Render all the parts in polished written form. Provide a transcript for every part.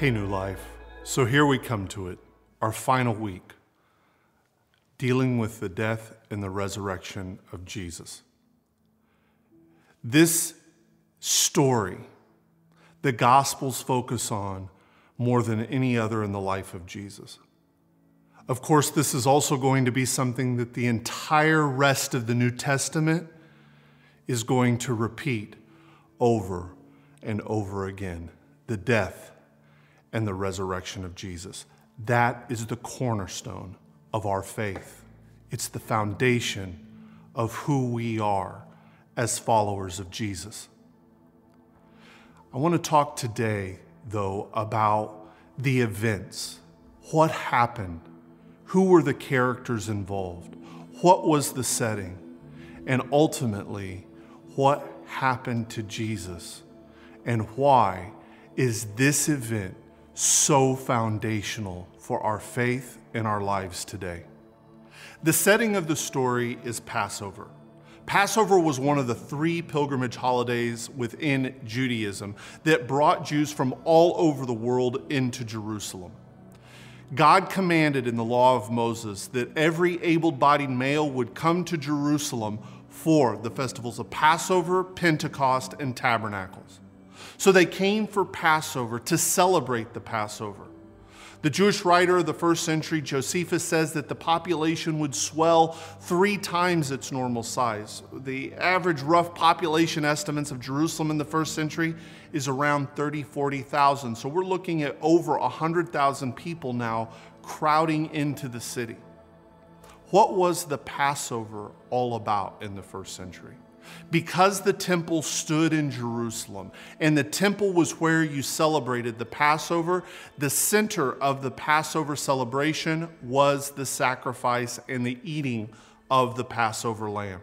Hey, New Life. So here we come to it, our final week, dealing with the death and the resurrection of Jesus. This story, the Gospels focus on more than any other in the life of Jesus. Of course, this is also going to be something that the entire rest of the New Testament is going to repeat over and over again, the death and the resurrection of Jesus. That is the cornerstone of our faith. It's the foundation of who we are as followers of Jesus. I want to talk today, though, about the events. What happened? Who were the characters involved? What was the setting? And ultimately, what happened to Jesus? And why is this event so foundational for our faith and our lives today? The setting of the story is Passover. Passover was one of the 3 pilgrimage holidays within Judaism that brought Jews from all over the world into Jerusalem. God commanded in the law of Moses that every able-bodied male would come to Jerusalem for the festivals of Passover, Pentecost, and Tabernacles. So they came for Passover to celebrate the Passover. The Jewish writer of the first century, Josephus, says that the population would swell 3 times its normal size. The average rough population estimates of Jerusalem in the first century is around 40,000. So we're looking at over 100,000 people now crowding into the city. What was the Passover all about in the first century? Because the temple stood in Jerusalem and the temple was where you celebrated the Passover, the center of the Passover celebration was the sacrifice and the eating of the Passover lamb.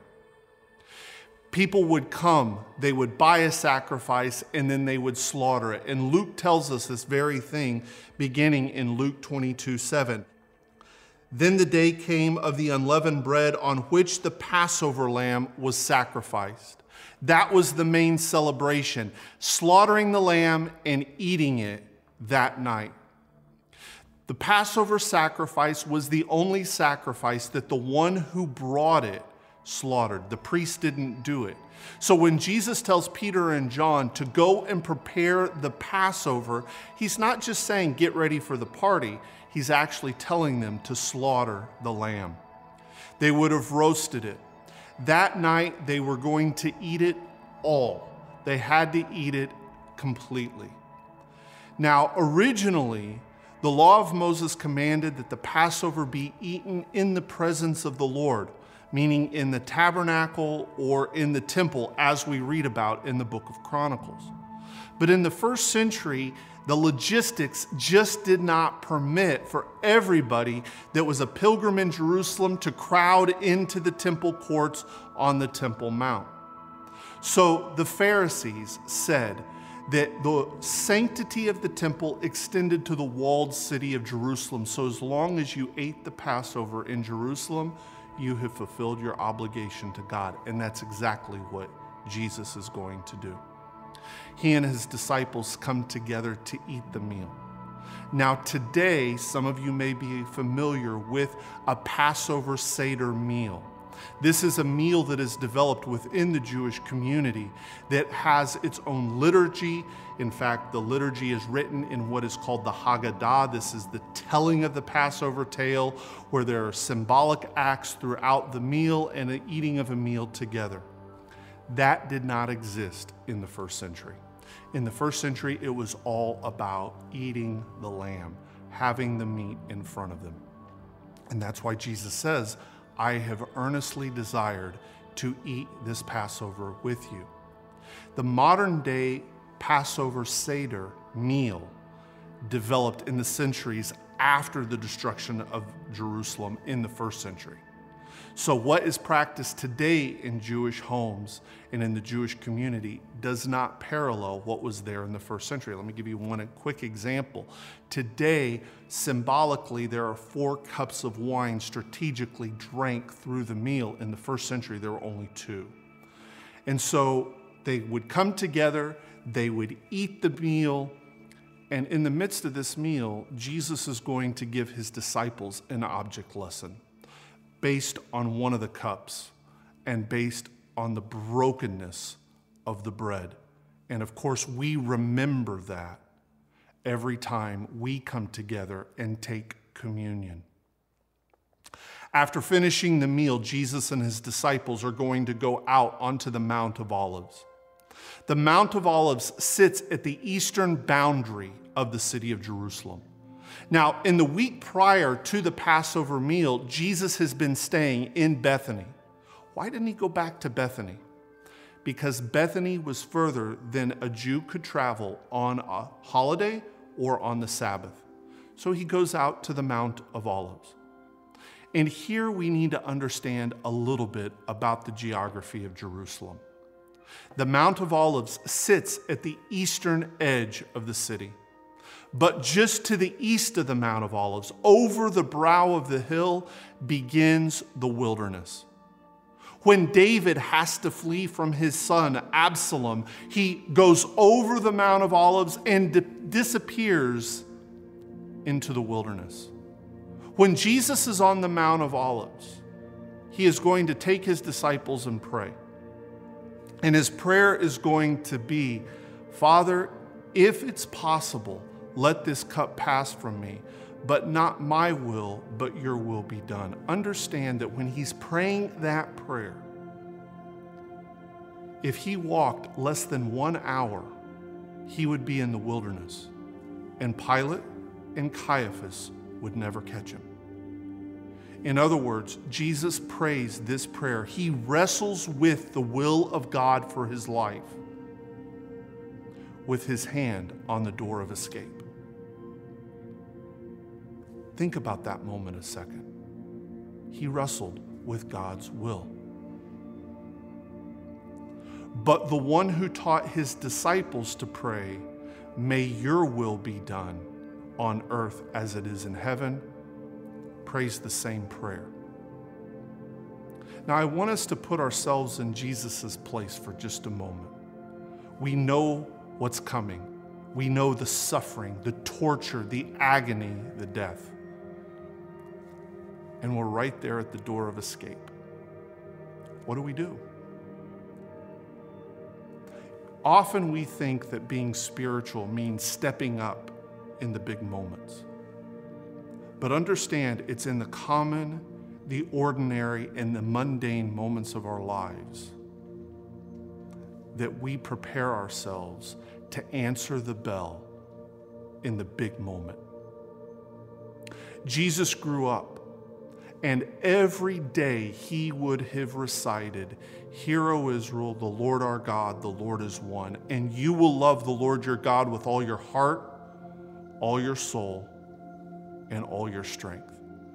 People would come, they would buy a sacrifice, and then they would slaughter it. And Luke tells us this very thing beginning in Luke 22:7. Then the day came of the unleavened bread on which the Passover lamb was sacrificed. That was the main celebration, slaughtering the lamb and eating it that night. The Passover sacrifice was the only sacrifice that the one who brought it slaughtered. The priest didn't do it. So when Jesus tells Peter and John to go and prepare the Passover, he's not just saying, get ready for the party. He's actually telling them to slaughter the lamb. They would have roasted it. That night, they were going to eat it all. They had to eat it completely. Now, originally, the law of Moses commanded that the Passover be eaten in the presence of the Lord, meaning in the tabernacle or in the temple, as we read about in the book of Chronicles. But in the first century, the logistics just did not permit for everybody that was a pilgrim in Jerusalem to crowd into the temple courts on the Temple Mount. So the Pharisees said that the sanctity of the temple extended to the walled city of Jerusalem. So as long as you ate the Passover in Jerusalem, you have fulfilled your obligation to God. And that's exactly what Jesus is going to do. He and his disciples come together to eat the meal. Now today, some of you may be familiar with a Passover Seder meal. This is a meal that is developed within the Jewish community that has its own liturgy. In fact, the liturgy is written in what is called the Haggadah. This is the telling of the Passover tale, where there are symbolic acts throughout the meal and the eating of a meal together. That did not exist in the first century. In the first century, it was all about eating the lamb, having the meat in front of them. And that's why Jesus says, I have earnestly desired to eat this Passover with you. The modern day Passover Seder meal developed in the centuries after the destruction of Jerusalem in the first century. So what is practiced today in Jewish homes and in the Jewish community does not parallel what was there in the first century. Let me give you one quick example. Today, symbolically, there are 4 cups of wine strategically drank through the meal. In the first century, there were only 2. And so they would come together, they would eat the meal, And in the midst of this meal, Jesus is going to give his disciples an object lesson based on one of the cups and based on the brokenness of the bread. And of course, we remember that every time we come together and take communion. After finishing the meal, Jesus and his disciples are going to go out onto the Mount of Olives. The Mount of Olives sits at the eastern boundary of the city of Jerusalem. Now, in the week prior to the Passover meal, Jesus has been staying in Bethany. Why didn't he go back to Bethany? Because Bethany was further than a Jew could travel on a holiday or on the Sabbath. So he goes out to the Mount of Olives. And here we need to understand a little bit about the geography of Jerusalem. The Mount of Olives sits at the eastern edge of the city. But just to the east of the Mount of Olives, over the brow of the hill, begins the wilderness. When David has to flee from his son Absalom, he goes over the Mount of Olives and disappears into the wilderness. When Jesus is on the Mount of Olives, he is going to take his disciples and pray. And his prayer is going to be, Father, if it's possible, let this cup pass from me, but not my will, but your will be done. Understand that when he's praying that prayer, if he walked less than 1 hour, he would be in the wilderness, and Pilate and Caiaphas would never catch him. In other words, Jesus prays this prayer. He wrestles with the will of God for his life with his hand on the door of escape. Think about that moment a second. He wrestled with God's will. But the one who taught his disciples to pray, may your will be done on earth as it is in heaven, prays the same prayer. Now, I want us to put ourselves in Jesus' place for just a moment. We know what's coming. We know the suffering, the torture, the agony, the death. And we're right there at the door of escape. What do we do? Often we think that being spiritual means stepping up in the big moments. But understand, it's in the common, the ordinary, and the mundane moments of our lives that we prepare ourselves to answer the bell in the big moment. Jesus grew up, and every day he would have recited, "Hear, O Israel, the Lord our God, the Lord is one. And you will love the Lord your God with all your heart, all your soul, and all your strength."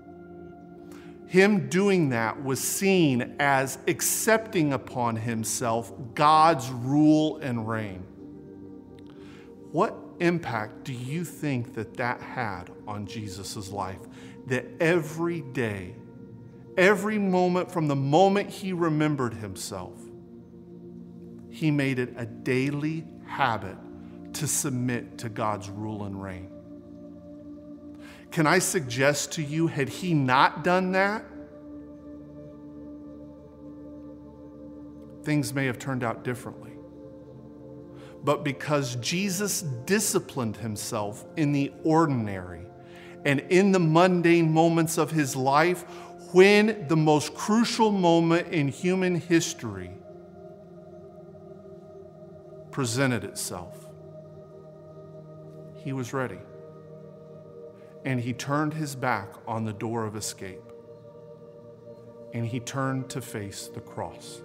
Him doing that was seen as accepting upon himself God's rule and reign. What impact do you think that had on Jesus' life? That every day, every moment from the moment he remembered himself, he made it a daily habit to submit to God's rule and reign. Can I suggest to you, had he not done that, things may have turned out differently. But because Jesus disciplined himself in the ordinary and in the mundane moments of his life, when the most crucial moment in human history presented itself, he was ready. And he turned his back on the door of escape. And he turned to face the cross.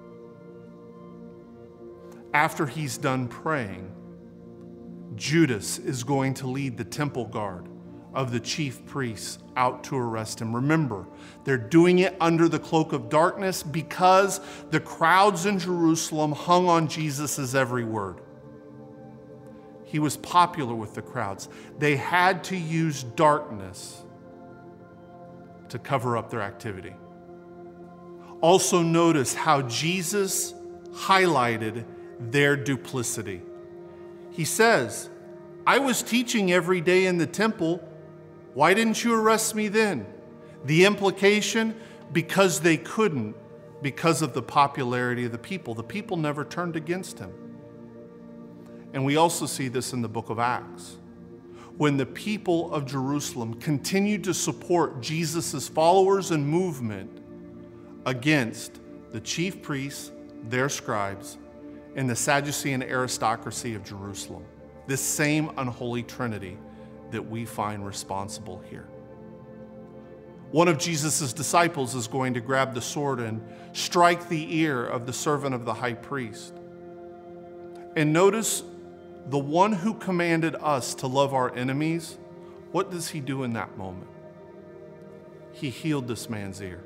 After he's done praying, Judas is going to lead the temple guard of the chief priests out to arrest him. Remember, they're doing it under the cloak of darkness because the crowds in Jerusalem hung on Jesus' every word. He was popular with the crowds. They had to use darkness to cover up their activity. Also notice how Jesus highlighted their duplicity. He says, I was teaching every day in the temple. Why didn't you arrest me then? The implication, because they couldn't, because of the popularity of the people. The people never turned against him. And we also see this in the book of Acts. When the people of Jerusalem continued to support Jesus' followers and movement against the chief priests, their scribes, and the Sadducean aristocracy of Jerusalem. This same unholy trinity that we find responsible here. One of Jesus' disciples is going to grab the sword and strike the ear of the servant of the high priest. And notice the one who commanded us to love our enemies, what does he do in that moment? He healed this man's ear.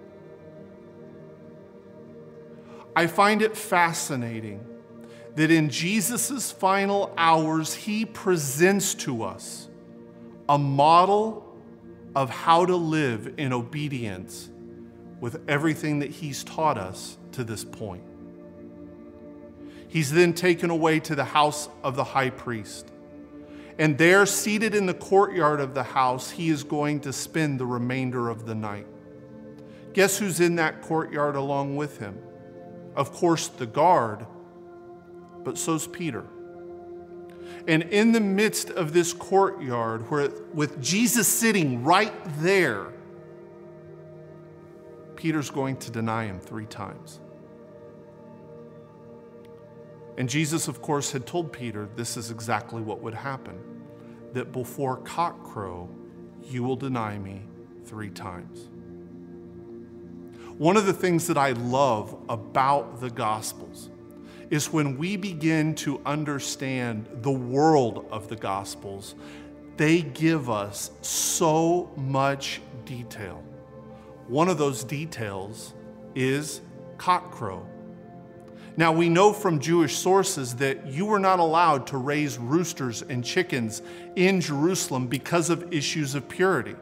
I find it fascinating that in Jesus' final hours, he presents to us a model of how to live in obedience with everything that he's taught us to this point. He's then taken away to the house of the high priest. And there, seated in the courtyard of the house, he is going to spend the remainder of the night. Guess who's in that courtyard along with him? Of course, the guard, but so's Peter. And in the midst of this courtyard, with Jesus sitting right there, Peter's going to deny him 3 times. And Jesus, of course, had told Peter this is exactly what would happen, that before cockcrow, you will deny me 3 times. One of the things that I love about the Gospels is when we begin to understand the world of the Gospels, they give us so much detail. One of those details is cockcrow. Now, we know from Jewish sources that you were not allowed to raise roosters and chickens in Jerusalem because of issues of purity.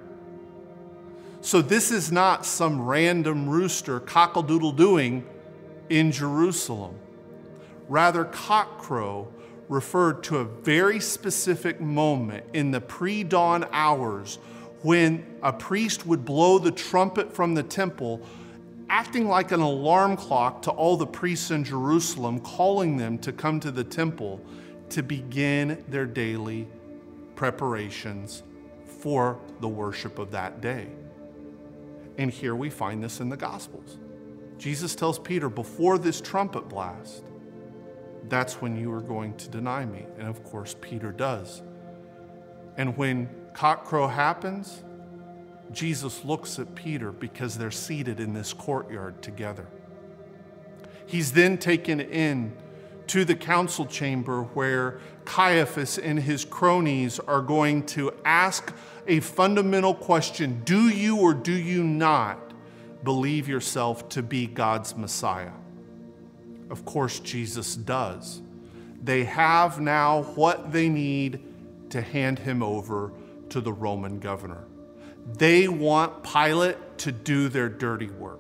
So this is not some random rooster cockle-doodle-doing in Jerusalem. Rather, cockcrow referred to a very specific moment in the pre-dawn hours when a priest would blow the trumpet from the temple, acting like an alarm clock to all the priests in Jerusalem, calling them to come to the temple to begin their daily preparations for the worship of that day. And here we find this in the Gospels. Jesus tells Peter, before this trumpet blast, that's when you are going to deny me. And of course, Peter does. And when cockcrow happens, Jesus looks at Peter because they're seated in this courtyard together. He's then taken in to the council chamber where Caiaphas and his cronies are going to ask a fundamental question. Do you or do you not believe yourself to be God's Messiah? Of course, Jesus does. They have now what they need to hand him over to the Roman governor. They want Pilate to do their dirty work.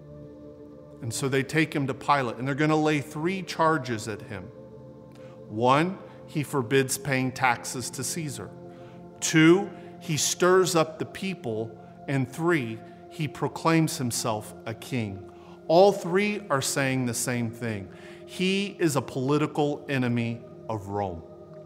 And so they take him to Pilate, and they're going to lay 3 charges at him. 1, he forbids paying taxes to Caesar. 2, he stirs up the people. And 3, he proclaims himself a king. All 3 are saying the same thing. He is a political enemy of Rome.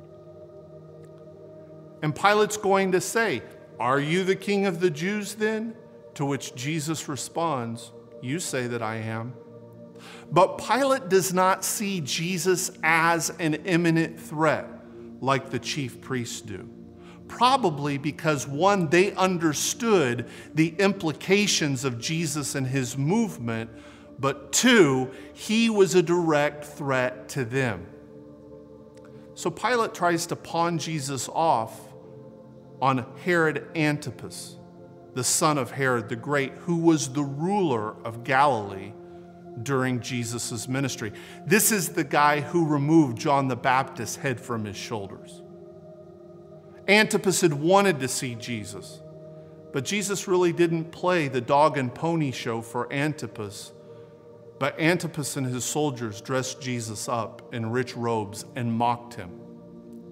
And Pilate's going to say, "Are you the king of the Jews then?" To which Jesus responds, "You say that I am." But Pilate does not see Jesus as an imminent threat like the chief priests do. Probably because 1, they understood the implications of Jesus and his movement, but 2, he was a direct threat to them. So Pilate tries to pawn Jesus off on Herod Antipas, the son of Herod the Great, who was the ruler of Galilee during Jesus' ministry. This is the guy who removed John the Baptist's head from his shoulders. Antipas had wanted to see Jesus, but Jesus really didn't play the dog and pony show for Antipas. But Antipas and his soldiers dressed Jesus up in rich robes and mocked him.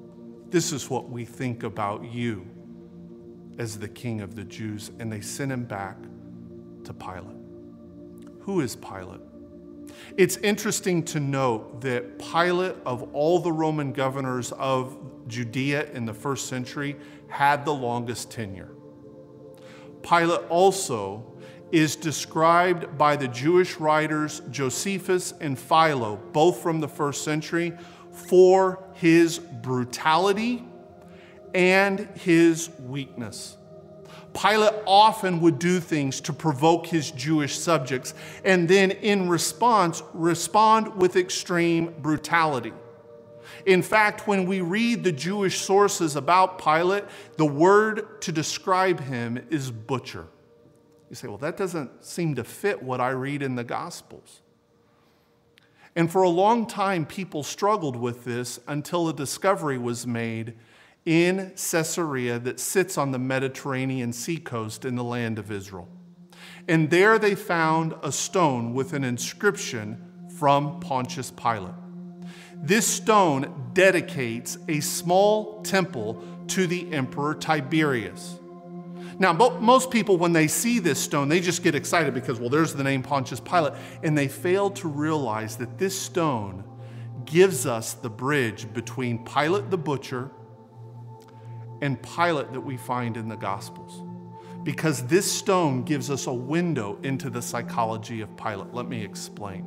This is what we think about you as the King of the Jews. And they sent him back to Pilate. Who is Pilate? It's interesting to note that Pilate, of all the Roman governors of Judea in the first century, had the longest tenure. Pilate also is described by the Jewish writers Josephus and Philo, both from the first century, for his brutality and his weakness. Pilate often would do things to provoke his Jewish subjects and then in response respond with extreme brutality. In fact, when we read the Jewish sources about Pilate, the word to describe him is butcher. You say, well, that doesn't seem to fit what I read in the Gospels. And for a long time, people struggled with this until a discovery was made in Caesarea that sits on the Mediterranean seacoast in the land of Israel. And there they found a stone with an inscription from Pontius Pilate. This stone dedicates a small temple to the Emperor Tiberius. Now, most people, when they see this stone, they just get excited because, well, there's the name Pontius Pilate, and they fail to realize that this stone gives us the bridge between Pilate the butcher and Pilate that we find in the Gospels. Because this stone gives us a window into the psychology of Pilate. Let me explain.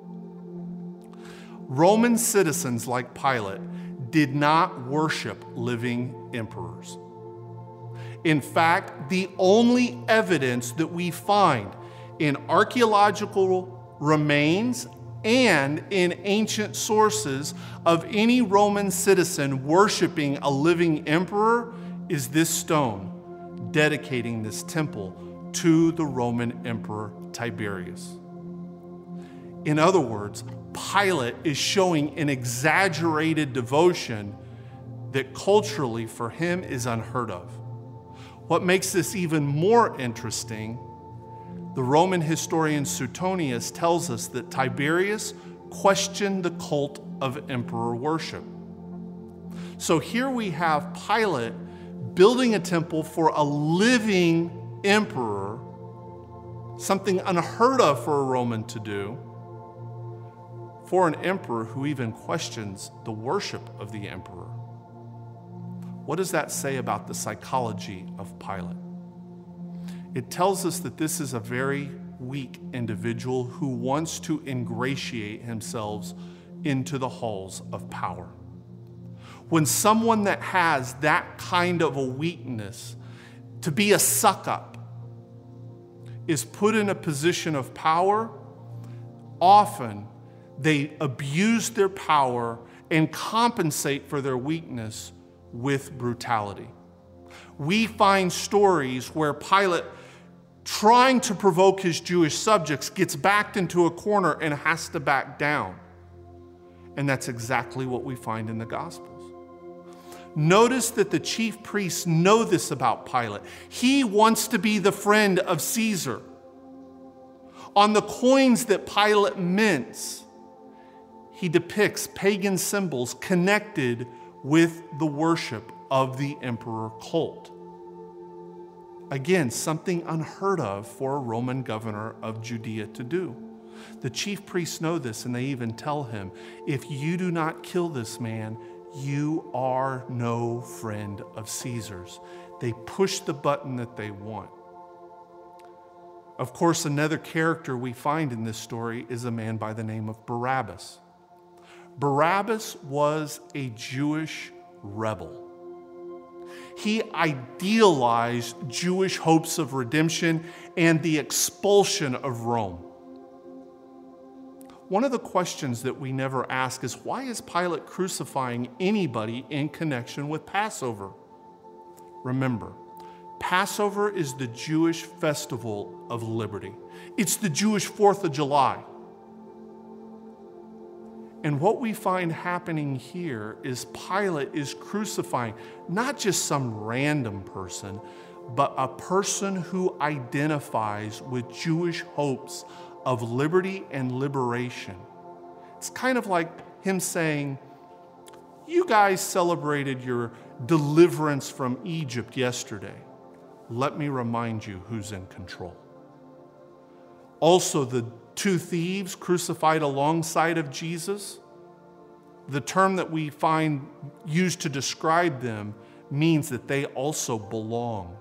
Roman citizens like Pilate did not worship living emperors. In fact, the only evidence that we find in archaeological remains and in ancient sources of any Roman citizen worshiping a living emperor is this stone dedicating this temple to the Roman Emperor Tiberius. In other words, Pilate is showing an exaggerated devotion that culturally for him is unheard of. What makes this even more interesting, the Roman historian Suetonius tells us that Tiberius questioned the cult of emperor worship. So here we have Pilate building a temple for a living emperor, something unheard of for a Roman to do, for an emperor who even questions the worship of the emperor. What does that say about the psychology of Pilate? It tells us that this is a very weak individual who wants to ingratiate himself into the halls of power. When someone that has that kind of a weakness, to be a suck-up, is put in a position of power, often they abuse their power and compensate for their weakness with brutality. We find stories where Pilate, trying to provoke his Jewish subjects, gets backed into a corner and has to back down. And that's exactly what we find in the Gospels. Notice that the chief priests know this about Pilate. He wants to be the friend of Caesar. On the coins that Pilate mints, he depicts pagan symbols connected with the worship of the emperor cult. Again, something unheard of for a Roman governor of Judea to do. The chief priests know this, and they even tell him, if you do not kill this man, you are no friend of Caesar's. They push the button that they want. Of course, another character we find in this story is a man by the name of Barabbas. Barabbas was a Jewish rebel. He idealized Jewish hopes of redemption and the expulsion of Rome. One of the questions that we never ask is, why is Pilate crucifying anybody in connection with Passover? Remember, Passover is the Jewish festival of liberty. It's the Jewish 4th of July. And what we find happening here is Pilate is crucifying not just some random person, but a person who identifies with Jewish hopes of liberty and liberation. It's kind of like him saying, You guys celebrated your deliverance from Egypt yesterday. Let me remind you who's in control. Also, the two thieves crucified alongside of Jesus, the term that we find used to describe them means that they also belonged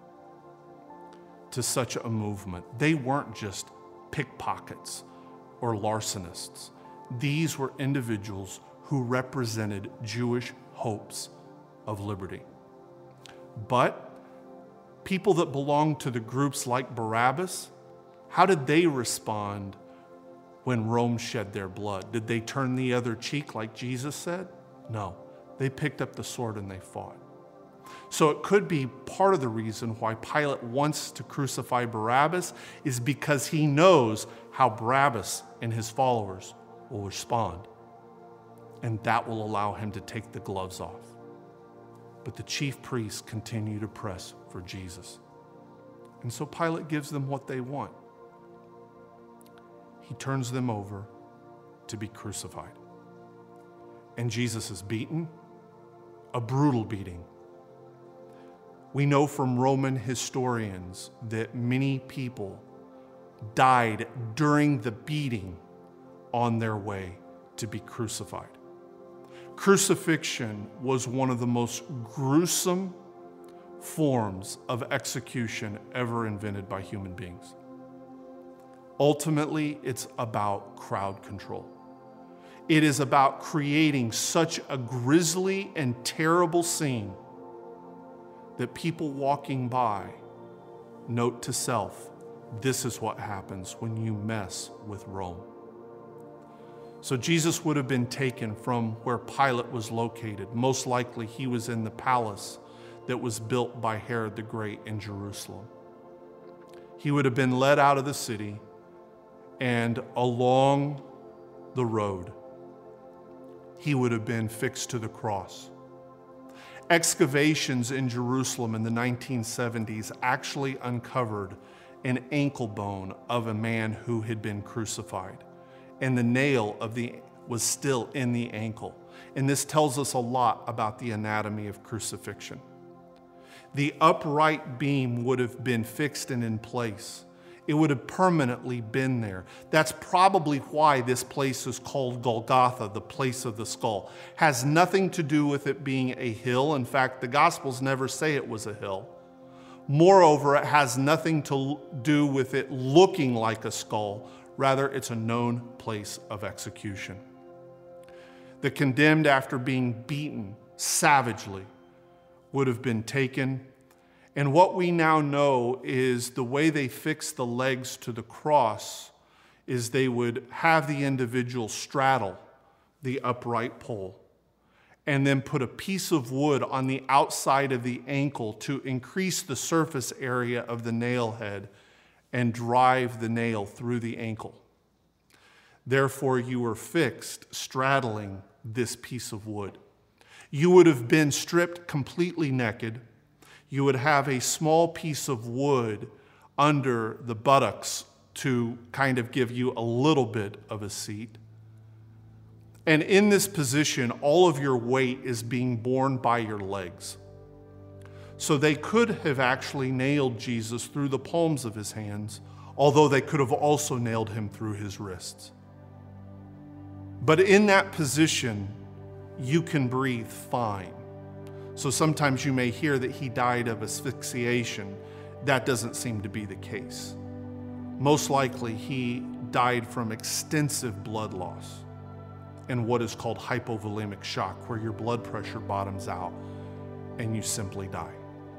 to such a movement. They weren't just pickpockets or larcenists. These were individuals who represented Jewish hopes of liberty. But people that belonged to the groups like Barabbas, how did they respond when Rome shed their blood? Did they turn the other cheek like Jesus said? No, they picked up the sword and they fought. So it could be part of the reason why Pilate wants to crucify Barabbas is because he knows how Barabbas and his followers will respond. And that will allow him to take the gloves off. But the chief priests continue to press for Jesus. And so Pilate gives them what they want. He turns them over to be crucified. And Jesus is beaten, a brutal beating. We know from Roman historians that many people died during the beating on their way to be crucified. Crucifixion was one of the most gruesome forms of execution ever invented by human beings. Ultimately, it's about crowd control. It is about creating such a grisly and terrible scene that people walking by note to self, this is what happens when you mess with Rome. So Jesus would have been taken from where Pilate was located. Most likely he was in the palace that was built by Herod the Great in Jerusalem. He would have been led out of the city, and along the road, he would have been fixed to the cross. Excavations in Jerusalem in the 1970s actually uncovered an ankle bone of a man who had been crucified, and the nail was still in the ankle. And this tells us a lot about the anatomy of crucifixion. The upright beam would have been fixed and in place. It would have permanently been there. That's probably why this place is called Golgotha, the place of the skull. Has nothing to do with it being a hill. In fact, the Gospels never say it was a hill. Moreover, it has nothing to do with it looking like a skull. Rather, it's a known place of execution. The condemned, after being beaten savagely, would have been taken. And what we now know is the way they fixed the legs to the cross is they would have the individual straddle the upright pole and then put a piece of wood on the outside of the ankle to increase the surface area of the nail head and drive the nail through the ankle. Therefore, you were fixed straddling this piece of wood. You would have been stripped completely naked. You would have a small piece of wood under the buttocks to kind of give you a little bit of a seat. And in this position, all of your weight is being borne by your legs. So they could have actually nailed Jesus through the palms of his hands, although they could have also nailed him through his wrists. But in that position, you can breathe fine. So sometimes you may hear that he died of asphyxiation. That doesn't seem to be the case. Most likely, he died from extensive blood loss and what is called hypovolemic shock, where your blood pressure bottoms out and you simply die.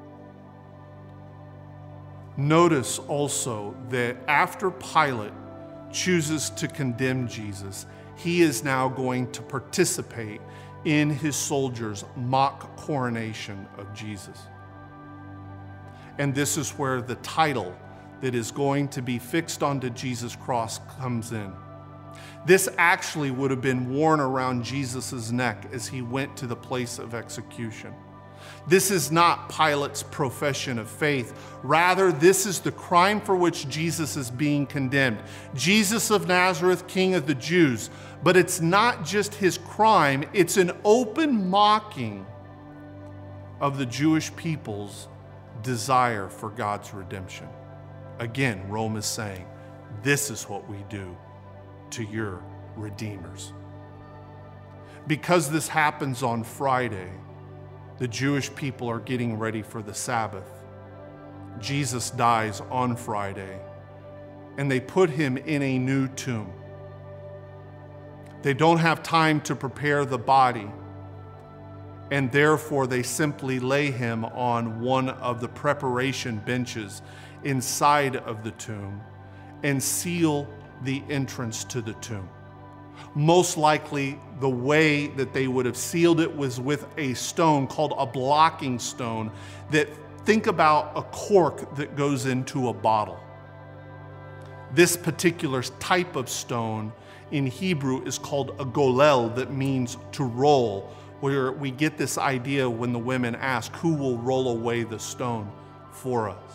Notice also that after Pilate chooses to condemn Jesus, he is now going to participate in his soldiers' mock coronation of Jesus. And this is where the title that is going to be fixed onto Jesus' cross comes in. This actually would have been worn around Jesus' neck as he went to the place of execution. This is not Pilate's profession of faith. Rather, this is the crime for which Jesus is being condemned. Jesus of Nazareth, King of the Jews. But it's not just his crime, it's an open mocking of the Jewish people's desire for God's redemption. Again, Rome is saying, this is what we do to your redeemers. Because this happens on Friday, the Jewish people are getting ready for the Sabbath. Jesus dies on Friday, and they put him in a new tomb. They don't have time to prepare the body, and therefore they simply lay him on one of the preparation benches inside of the tomb and seal the entrance to the tomb. Most likely, the way that they would have sealed it was with a stone called a blocking stone that, think about a cork that goes into a bottle. This particular type of stone in Hebrew is called a golel, that means to roll, where we get this idea when the women ask, who will roll away the stone for us?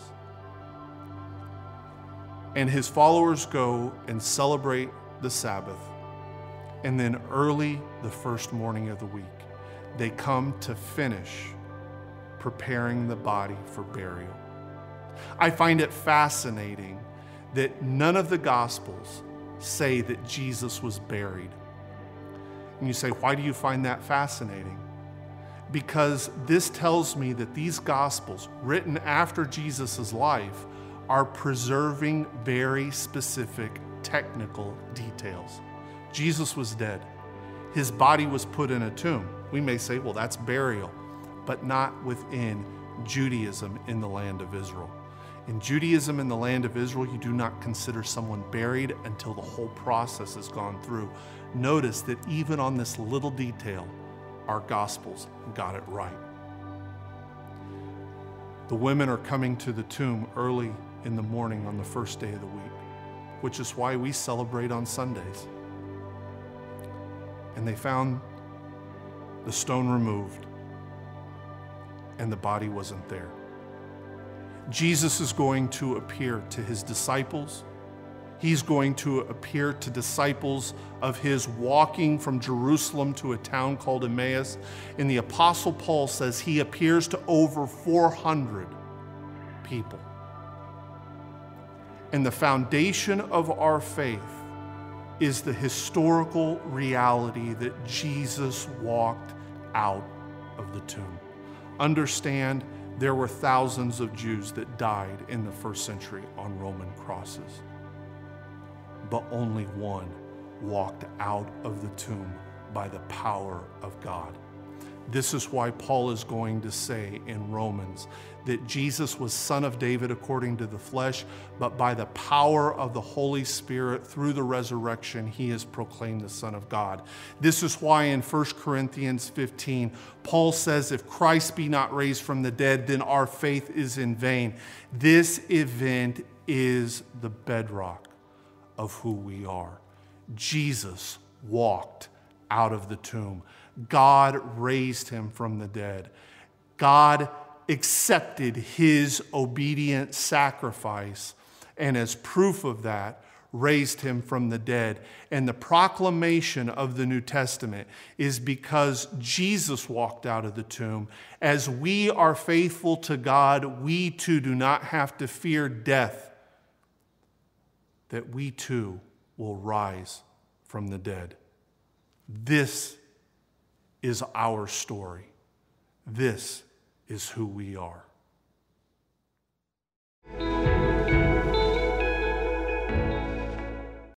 And his followers go and celebrate the Sabbath. And then early the first morning of the week, they come to finish preparing the body for burial. I find it fascinating that none of the Gospels say that Jesus was buried. And you say, why do you find that fascinating? Because this tells me that these Gospels, written after Jesus' life, are preserving very specific technical details. Jesus was dead. His body was put in a tomb. We may say, well, that's burial, but not within Judaism in the land of Israel. In Judaism in the land of Israel, you do not consider someone buried until the whole process has gone through. Notice that even on this little detail, our Gospels got it right. The women are coming to the tomb early in the morning on the first day of the week, which is why we celebrate on Sundays. And they found the stone removed, and the body wasn't there. Jesus is going to appear to his disciples. He's going to appear to disciples of his walking from Jerusalem to a town called Emmaus. And the Apostle Paul says he appears to over 400 people. And the foundation of our faith is the historical reality that Jesus walked out of the tomb. Understand, there were thousands of Jews that died in the first century on Roman crosses, but only one walked out of the tomb by the power of God. This is why Paul is going to say in Romans that Jesus was Son of David according to the flesh, but by the power of the Holy Spirit through the resurrection, he is proclaimed the Son of God. This is why in 1 Corinthians 15, Paul says, if Christ be not raised from the dead, then our faith is in vain. This event is the bedrock of who we are. Jesus walked out of the tomb. God raised him from the dead. God accepted his obedient sacrifice, and as proof of that, raised him from the dead. And the proclamation of the New Testament is because Jesus walked out of the tomb. As we are faithful to God, we too do not have to fear death, that we too will rise from the dead. This is our story. This is who we are.